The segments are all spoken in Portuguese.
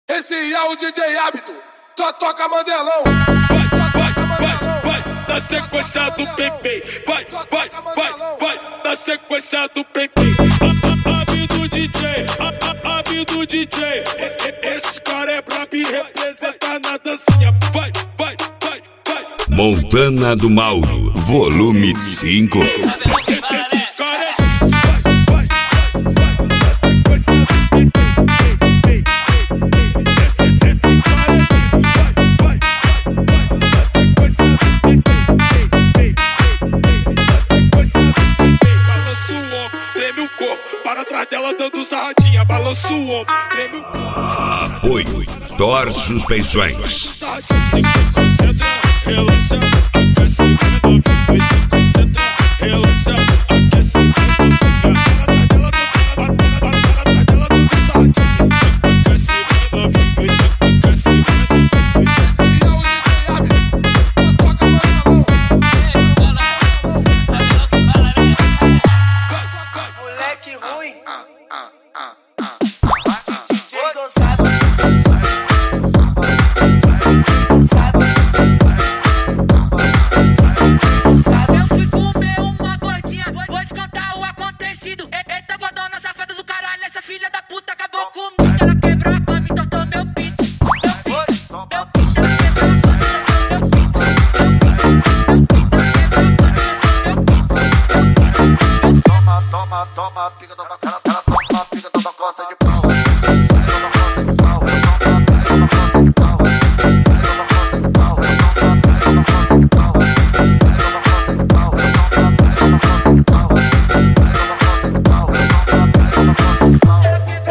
Esse é o DJ Hábito, só toca Mandelão. Vai, na sequência do Pepe. Vai, na sequência do Pepe. Hábito DJ, Hábito DJ. Esse cara é brabo e representa na dancinha. Vai. Montana do Mauro, volume 5. Para trás dela dando sarradinha, balança o ombro, treme o corpo. Apoio Thor Suspensões. Relaxa, aquece, novinho, se concentra. Relaxa, aquece, moleque ruim. Eu fui comer uma gordinha, vou te contar o acontecido. Eita gordona safada do caralho, essa filha da puta acabou comigo. Ela quebrou a cama e tortou meu pinto. Meu pinto, ela quebrou a cama e tortou meu pinto. Toma, pica da cara, toma, pica da coça de pau. Toma coça de pau, toma coça de pau. Toma coça de pau, toma coça de pau. Toma coça de pau, toma coça de pau. Toma coça de pau, toma coça de pau.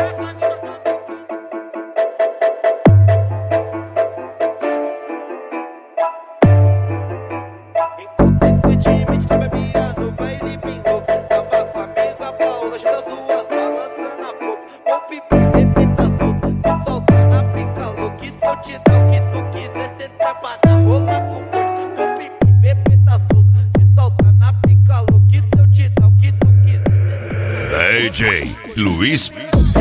Inconsequentemente tu bebia no baile bem louco. Tava com a amiga Paula, das duas balançando a pouco. O bebê tá solto, se solta na pica louca. E se eu te dar o que tu quiser, cê trapa na rola com força. O bebê tá solto, se solta na pica louca. E se eu te dar o que tu quiser, DJ Luiz.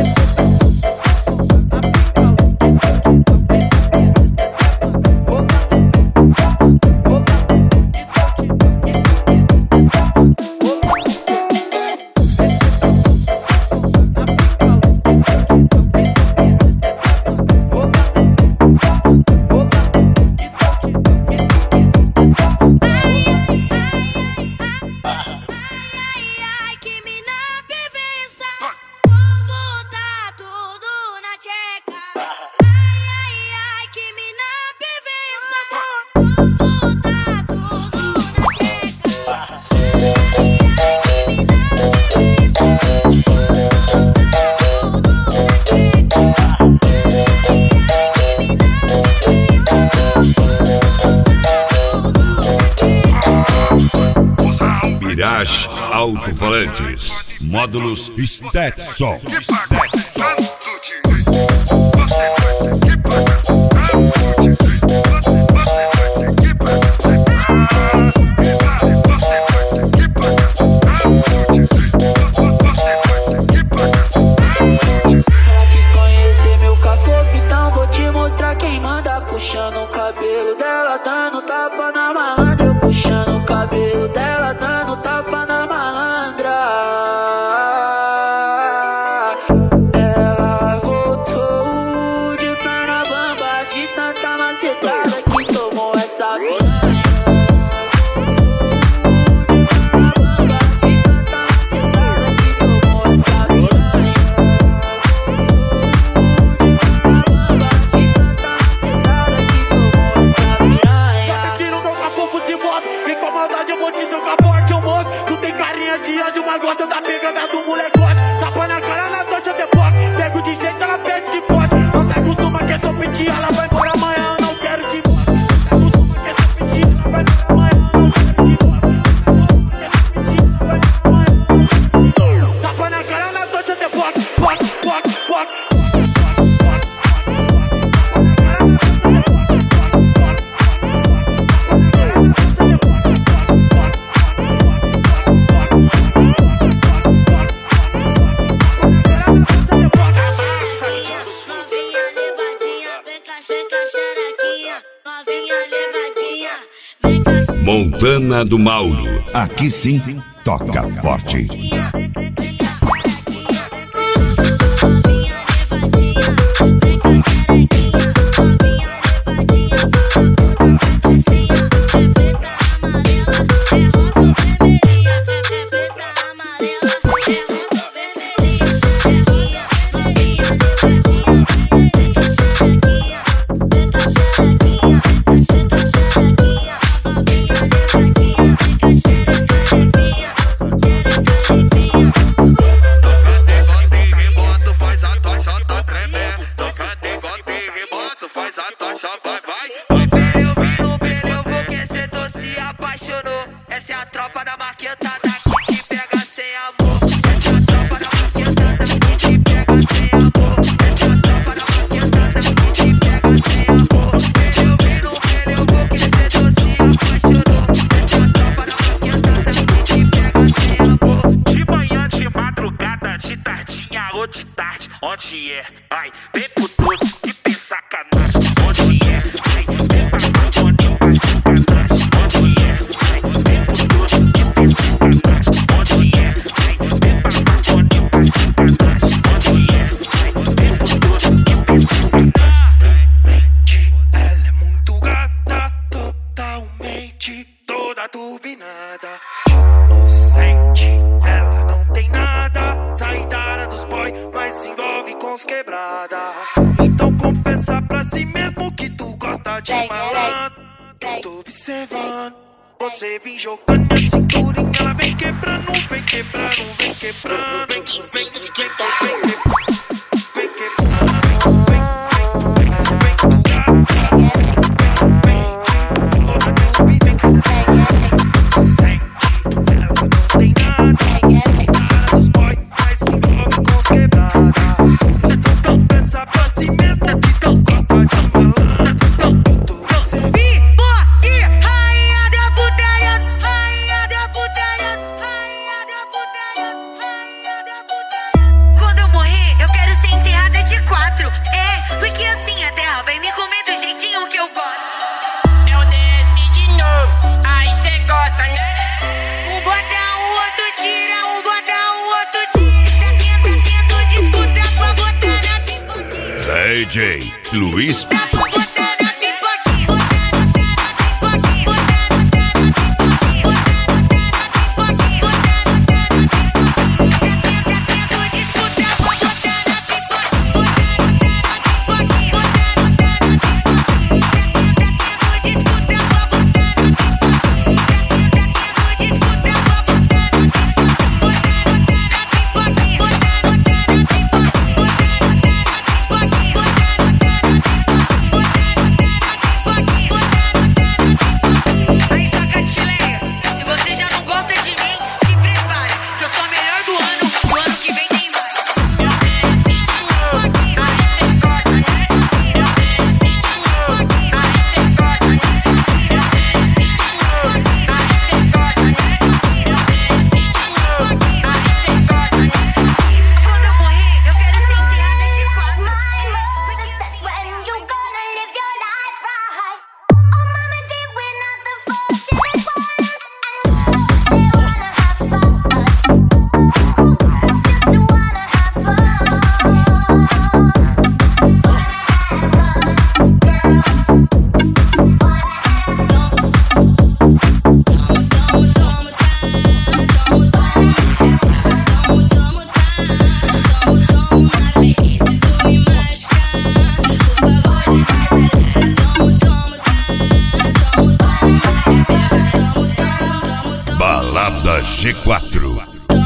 Mirage Alto-Falantes, módulos Stetson. Puxando o cabelo dela, dando tapa na malandra. Eu puxando o cabelo dela, dando tapa na malandra. Ela Montana do Mauro. Aqui sim, toca forte. Essa é a tropa da marquetada que te pega sem amor. Essa é a tropa da marquetada que te pega sem amor. Essa é a tropa da marquetada que te pega sem amor. Eu vi no velho, eu vou crescer, tu se apaixonou. Essa é a tropa da marquetada que te pega sem amor. De manhã, de madrugada, de tardinha ou de tarde, onde é? Ai, vem pro doce que tem sacanagem. Onde é? Ai, vem pra Marconi, faz sacanagem. Onde é? Ai, vem pro doce que tem sacanagem. Onde é? Ai, vem pra Marconi, faz sacanagem. Onde é? Ai, vem pro doce que tem sacanagem. Ela é muito gata, totalmente toda turbinada. Inocente, ela não tem nada. Sai da área dos boy, mas se envolve com os quebrada. Então confessa pra si mesmo que tu gosta de malandro. Tô observando, você vem jogando a cinturinha. Ela vem quebrando, vem quebrando, vem quebrando. Vem quebrando, vem quebrando. DJ Luiz. Balada G4.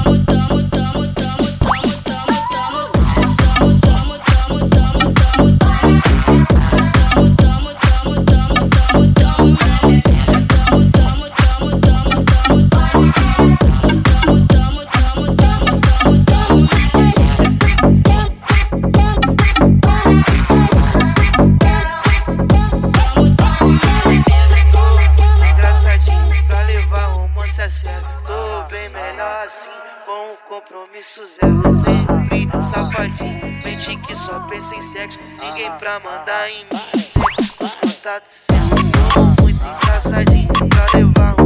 Tô bem melhor assim, com o compromisso zero. Sempre safadinho, mente que só pensa em sexo. Ninguém pra mandar em mim, sempre os contatos certos. Tô muito engraçadinho pra levar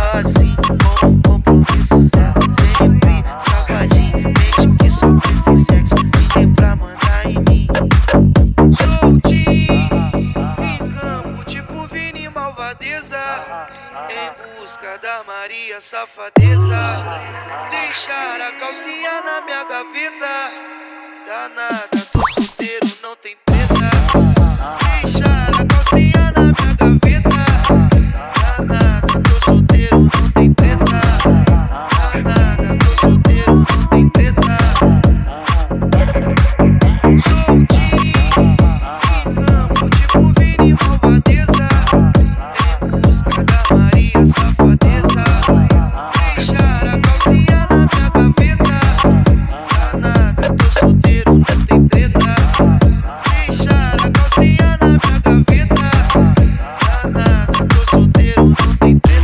assim, com compromissos dela. Sempre safadinho, mente que só pensa em sexo e tem pra mandar em mim. Soltinho, em campo, tipo Vini Malvadeza, em busca da Maria Safadeza. Deixar a calcinha na minha gaveta, danada, tô solteiro, não tem treta. Deixar a calcinha na minha gaveta, danada, tô solteiro, não tem treta. Danada, tô solteiro, não tem treta. Soltinho, em campo, tipo Vini Malvadeza, em busca da Maria Safadeza. Deixar a calcinha na minha gaveta, danada, tô solteiro, não tem treta. Deixar a calcinha na minha gaveta, danada, tô solteiro, não tem treta.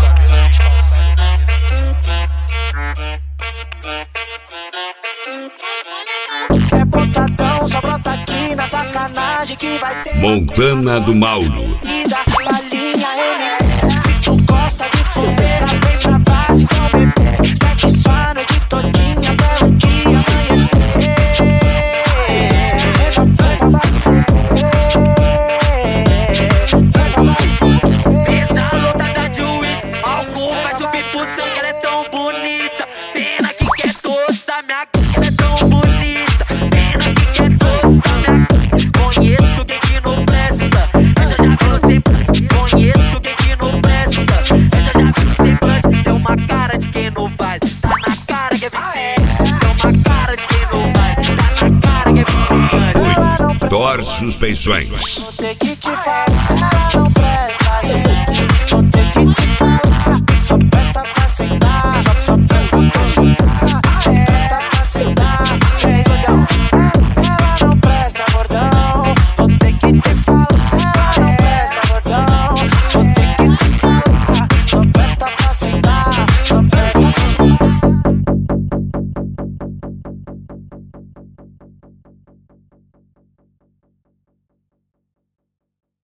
É pontadão, só brota aqui na sacanagem que vai ter. Montana do Mauro. E da linha ele. Se tu gosta de fogueira, vem pra base, então bebê. Segue sua noite todinha até o dia amanhecer. Essa lotada de uísque, álcool vai subir pro sangue, ela é tão bonita. Pena que quer todos da minha casa, ela é tão bonita. Pena que quer todos da minha casa. Conheço quem que não presta, essa já vi no semblante. Conheço quem que não presta, essa já vi no semblante. Tem uma cara de quem não faz, tá na cara que é viciante. Tem uma cara de quem não faz, tá na cara que é viciante. Thor Suspensões. Você que faz, ela não presta.